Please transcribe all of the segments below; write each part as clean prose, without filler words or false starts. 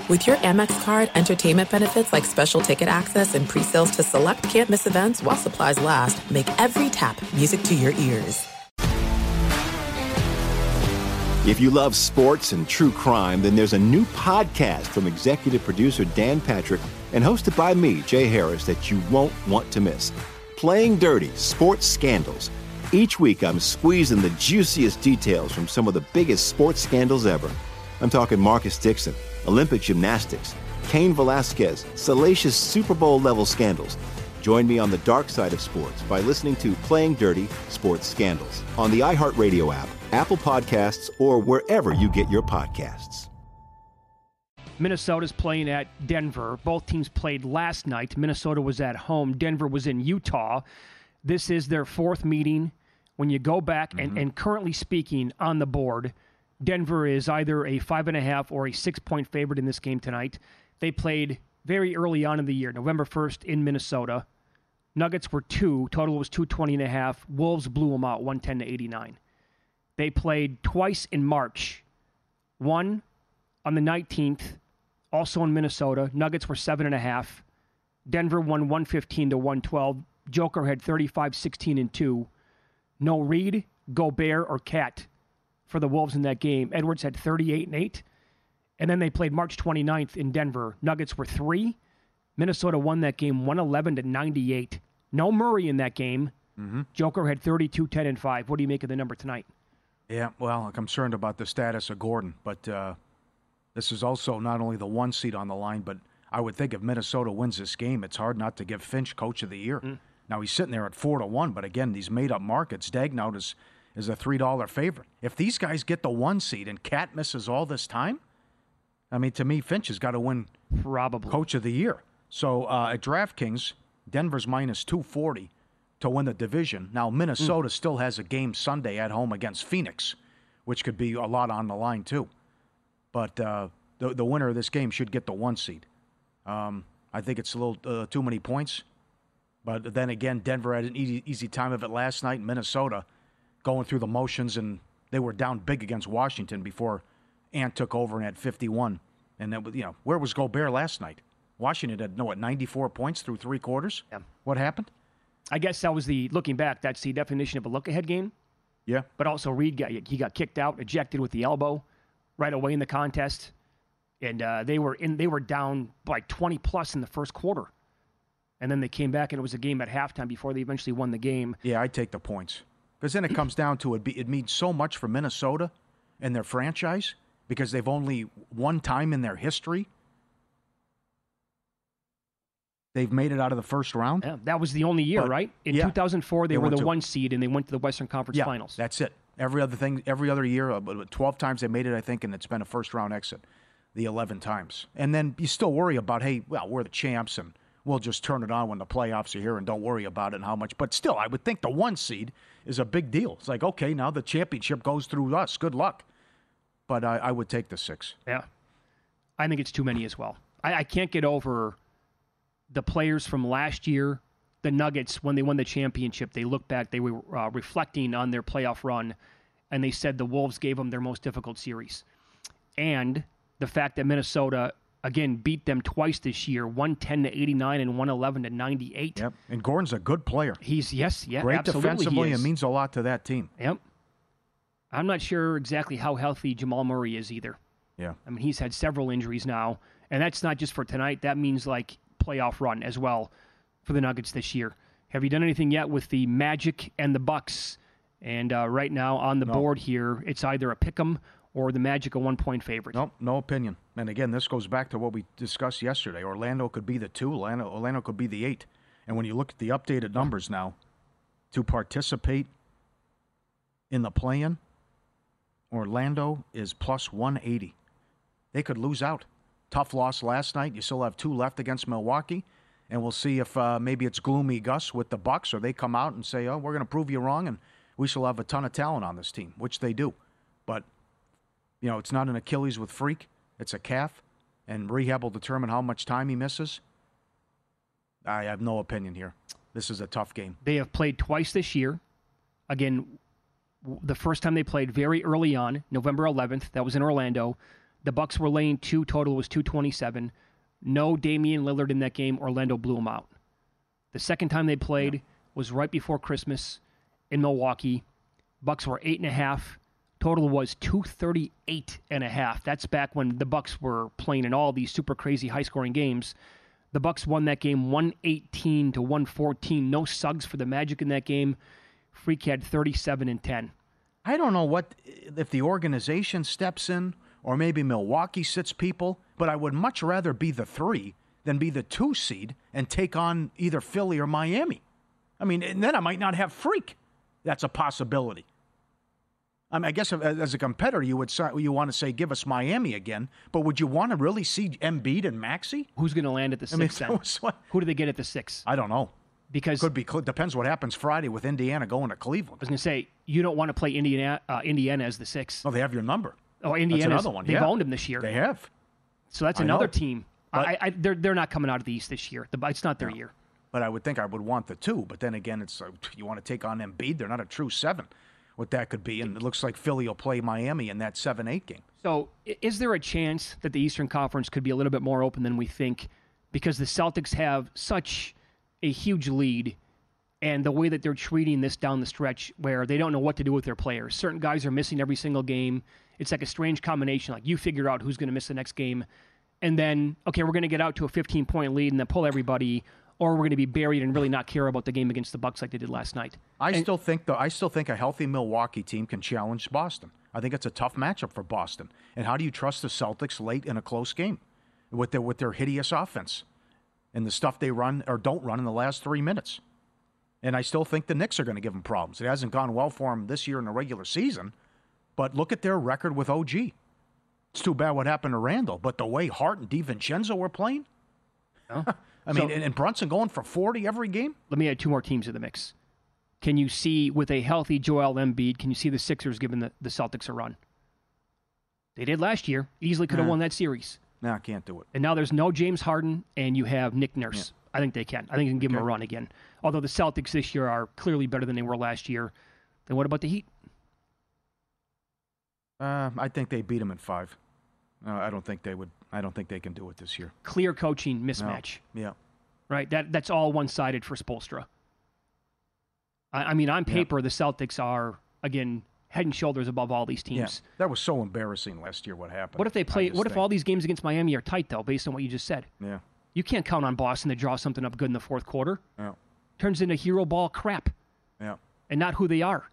With your Amex card, entertainment benefits like special ticket access and pre-sales to select can't-miss events while supplies last make every tap music to your ears. If you love sports and true crime, then there's a new podcast from executive producer Dan Patrick and hosted by me, Jay Harris, that you won't want to miss. Playing Dirty: Sports Scandals. Each week, I'm squeezing the juiciest details from some of the biggest sports scandals ever. I'm talking Marcus Dixon, Olympic gymnastics, Cain Velasquez, salacious Super Bowl-level scandals. Join me on the dark side of sports by listening to Playing Dirty: Sports Scandals on the iHeartRadio app, Apple Podcasts, or wherever you get your podcasts. Minnesota's playing at Denver. Both teams played last night. Minnesota was at home. Denver was in Utah. This is their fourth meeting. When you go back, and currently speaking on the board, Denver is either a 5.5 or a 6-point favorite in this game tonight. They played very early on in the year, November 1st in Minnesota. Nuggets were 2. Total was 220.5. Wolves blew them out, 110-89. They played twice in March. One on the 19th, also in Minnesota. Nuggets were 7.5. Denver won 115-112. Joker had 35, 16, and 2. No Reed, Gobert, or Cat for the Wolves in that game. Edwards had 38 and 8. And then they played March 29th in Denver. Nuggets were 3. Minnesota won that game 111-98. No Murray in that game. Joker had 32, 10, and 5. What do you make of the number tonight? Yeah, well, I'm concerned about the status of Gordon, but this is also not only the 1 seed on the line, but I would think if Minnesota wins this game, it's hard not to give Finch Coach of the Year. Now, he's sitting there at 4-1, but again, these made-up markets, Dagnout is a $3 favorite. If these guys get the 1 seed and Cat misses all this time, I mean, to me, Finch has got to win probably Coach of the Year. So at DraftKings, Denver's minus 240 to win the division. Now, Minnesota still has a game Sunday at home against Phoenix, which could be a lot on the line, too. But the winner of this game should get the 1 seed. I think it's a little too many points. But then again, Denver had an easy time of it last night. Minnesota going through the motions, and they were down big against Washington before Ant took over and had 51. And then, where was Gobert last night? Washington had 94 points through 3 quarters. Yeah. What happened? I guess that was looking back, that's the definition of a look-ahead game. Yeah. But also Reed got kicked out, ejected with the elbow right away in the contest. And they were down by 20 plus in the first quarter. And then they came back, and it was a game at halftime before they eventually won the game. Yeah, I'd take the points. Because then it comes down to it means so much for Minnesota and their franchise because they've only one time in their history they've made it out of the first round. Yeah, that was the only year, right? In 2004, they were the 1 seed, and they went to the Western Conference Finals. That's it. Every other year, 12 times they made it, I think, and it's been a first-round exit the 11 times. And then you still worry about, hey, well, we're the champs, and we'll just turn it on when the playoffs are here and don't worry about it and how much. But still, I would think the 1 seed is a big deal. It's like, okay, now the championship goes through us. Good luck. But I would take the 6. Yeah. I think it's too many as well. I can't get over the players from last year, the Nuggets, when they won the championship. They looked back, they were reflecting on their playoff run, and they said the Wolves gave them their most difficult series. And the fact that Minnesota, again, beat them twice this year, 110-89 and 111-98. Yep. And Gordon's a good player. Great absolutely defensively, and means a lot to that team. Yep. I'm not sure exactly how healthy Jamal Murray is either. Yeah. I mean, he's had several injuries now, and that's not just for tonight. That means like playoff run as well for the Nuggets this year. Have you done anything yet with the Magic and the Bucks? And right now on the board here, it's either a pick'em or the Magic a 1-point favorite. Nope, no opinion. And again, this goes back to what we discussed yesterday. Orlando could be the 2. Orlando could be the 8. And when you look at the updated numbers now, to participate in the play-in, Orlando is plus 180. They could lose out. Tough loss last night. You still have 2 left against Milwaukee. And we'll see if maybe it's gloomy Gus with the Bucks, or they come out and say, oh, we're going to prove you wrong, and we still have a ton of talent on this team, which they do. But, it's not an Achilles with Freak. It's a calf, and rehab will determine how much time he misses. I have no opinion here. This is a tough game. They have played twice this year. Again, the first time they played very early on, November 11th. That was in Orlando. The Bucks were laying 2. Total was 227. No Damian Lillard in that game. Orlando blew them out. The second time they played was right before Christmas in Milwaukee. Bucks were 8.5. Total was 238.5. That's back when the Bucks were playing in all these super crazy high-scoring games. The Bucks won that game 118-114. No Suggs for the Magic in that game. Freak had 37 and 10. I don't know if the organization steps in or maybe Milwaukee sits people, but I would much rather be the 3 than be the 2 seed and take on either Philly or Miami. I mean, and then I might not have Freak. That's a possibility. I mean, I guess as a competitor, you want to say, give us Miami again, but would you want to really see Embiid and Maxey? Who's going to land at the 6 then? Who do they get at the 6? I don't know. Because depends what happens Friday with Indiana going to Cleveland. I was going to say, you don't want to play Indiana as the 6. Oh, they have your number. Oh, Indiana's another one. They've owned him this year. They have. So that's another team. They're not coming out of the East this year. It's not their year. But I would think I would want the 2. But then again, it's you want to take on Embiid. They're not a true 7. What that could be. And it looks like Philly will play Miami in that 7-8 game. So is there a chance that the Eastern Conference could be a little bit more open than we think? Because the Celtics have such a huge lead, and the way that they're treating this down the stretch where they don't know what to do with their players. Certain guys are missing every single game. It's like a strange combination. Like you figure out who's going to miss the next game. And then, okay, we're going to get out to a 15-point lead and then pull everybody, or we're going to be buried and really not care about the game against the Bucks like they did last night. I still think a healthy Milwaukee team can challenge Boston. I think it's a tough matchup for Boston. And how do you trust the Celtics late in a close game with their hideous offense and the stuff they run or don't run in the last 3 minutes? And I still think the Knicks are going to give them problems. It hasn't gone well for them this year in the regular season, but look at their record with OG. It's too bad what happened to Randall, but the way Hart and DiVincenzo were playing, and Brunson going for 40 every game. Let me add 2 more teams to the mix. Can you see, with a healthy Joel Embiid, can you see the Sixers giving the Celtics a run? They did last year. Easily could have won that series. No, I can't do it. And now there's no James Harden, and you have Nick Nurse. Yeah. I think they can. I think they can give them a run again. Although the Celtics this year are clearly better than they were last year. Then what about the Heat? I think they beat them in 5. I don't think they would. I don't think they can do it this year. Clear coaching mismatch. No. Yeah. Right? That's all one-sided for Spoelstra. I mean, on paper, the Celtics are, again, head and shoulders above all these teams. Yeah. That was so embarrassing last year what happened. What if they play? What if all these games against Miami are tight, though, based on what you just said? Yeah. You can't count on Boston to draw something up good in the fourth quarter. Yeah. Turns into hero ball crap. Yeah. And not who they are.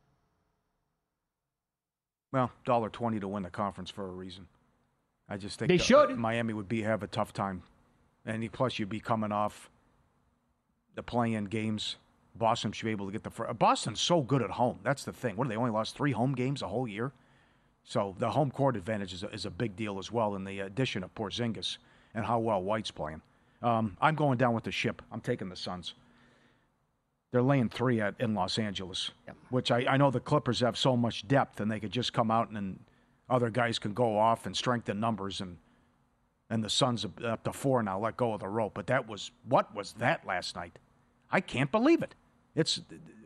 Well, $1.20 to win the conference for a reason. I just think they should. Miami would have a tough time. And plus, you'd be coming off the play-in games. Boston should be able to get the first. Boston's so good at home. That's the thing. What, they only lost 3 home games a whole year? So the home court advantage is a big deal as well in the addition of Porzingis and how well White's playing. I'm going down with the ship. I'm taking the Suns. They're laying 3 in Los Angeles, which I know the Clippers have so much depth, and they could just come out and other guys can go off and strengthen numbers, and the Suns up to 4 now let go of the rope. But what was that last night? I can't believe it. It's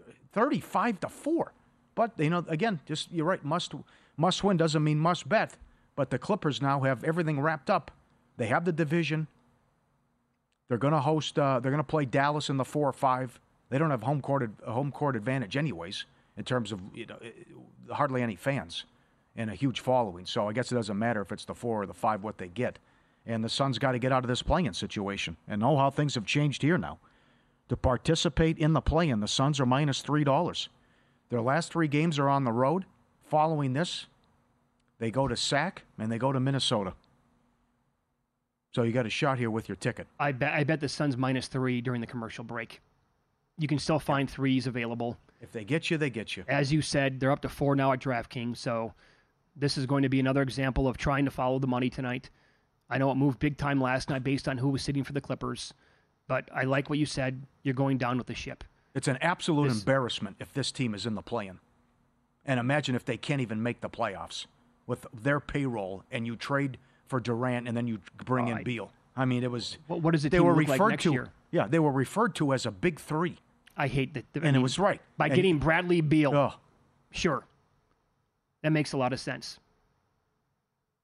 35-4. But, again, just you're right, must win doesn't mean must bet. But the Clippers now have everything wrapped up. They have the division. They're going to host. They're going to play Dallas in the 4 or 5. They don't have home court advantage anyways in terms of hardly any fans and a huge following. So I guess it doesn't matter if it's the 4 or the 5 what they get. And the Suns got to get out of this play-in situation and know how things have changed here now. To participate in the play-in, the Suns are minus $3. Their last 3 games are on the road. Following this, they go to Sac and they go to Minnesota. So you got a shot here with your ticket. I bet the Suns minus 3 during the commercial break. You can still find 3s available. If they get you, they get you. As you said, they're up to 4 now at DraftKings, so this is going to be another example of trying to follow the money tonight. I know it moved big time last night based on who was sitting for the Clippers, but I like what you said. You're going down with the ship. It's an absolute embarrassment if this team is in the play-in. And imagine if they can't even make the playoffs with their payroll and you trade for Durant and then you bring in Beal. I mean, it was... What does the team look like next year? Yeah, they were referred to as a big 3. I hate that. It was right. By getting Bradley Beal. Sure. That makes a lot of sense.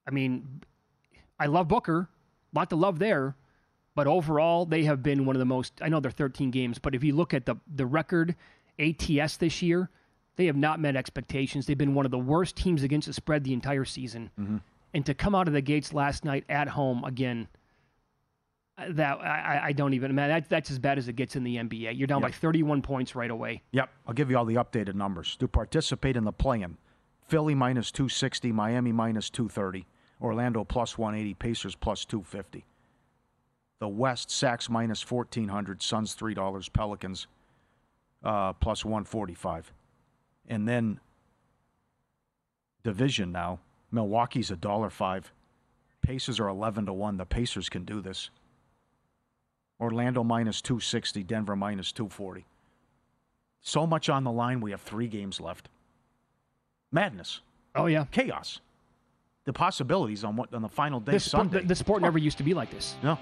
I mean, I love Booker. A lot to love there. But overall, they have been one of the most, I know they're 13 games, but if you look at the record ATS this year, they have not met expectations. They've been one of the worst teams against the spread the entire season. Mm-hmm. And to come out of the gates last night at home again, that I don't even, man, that's as bad as it gets in the NBA. You're down by 31 points right away. Yep. I'll give you all the updated numbers. To participate in the play-in, Philly minus 260, Miami minus 230, Orlando plus 180, Pacers plus 250. The West, Sacks minus 1,400, Suns $3, Pelicans plus 145. And then division now, Milwaukee's $1.05. Pacers are 11-1. The Pacers can do this. Orlando minus 260, Denver minus 240. So much on the line, we have 3 games left. Madness. Oh, yeah. Chaos. The possibilities on the final day, Sunday. The sport never used to be like this. No.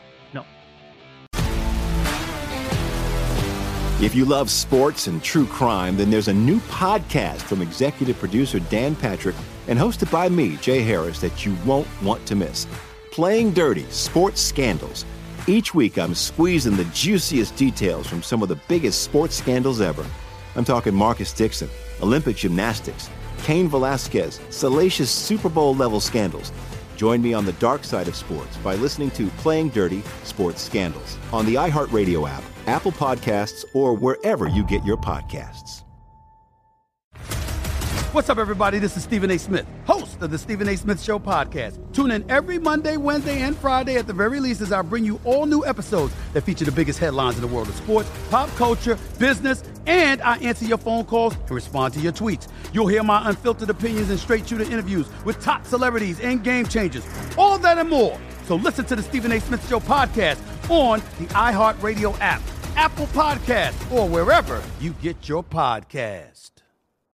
If you love sports and true crime, then there's a new podcast from executive producer Dan Patrick and hosted by me, Jay Harris, that you won't want to miss. Playing Dirty: Sports Scandals. Each week, I'm squeezing the juiciest details from some of the biggest sports scandals ever. I'm talking Marcus Dixon, Olympic gymnastics, Cain Velasquez, salacious Super Bowl-level scandals. Join me on the dark side of sports by listening to Playing Dirty: Sports Scandals on the iHeartRadio app, Apple Podcasts, or wherever you get your podcasts. What's up, everybody? This is Stephen A. Smith, host of the Stephen A. Smith Show podcast. Tune in every Monday, Wednesday, and Friday at the very least as I bring you all new episodes that feature the biggest headlines in the world of sports, pop culture, business, and I answer your phone calls and respond to your tweets. You'll hear my unfiltered opinions and straight-shooter interviews with top celebrities and game changers. All that and more. So listen to the Stephen A. Smith Show podcast on the iHeartRadio app, Apple Podcasts, or wherever you get your podcasts.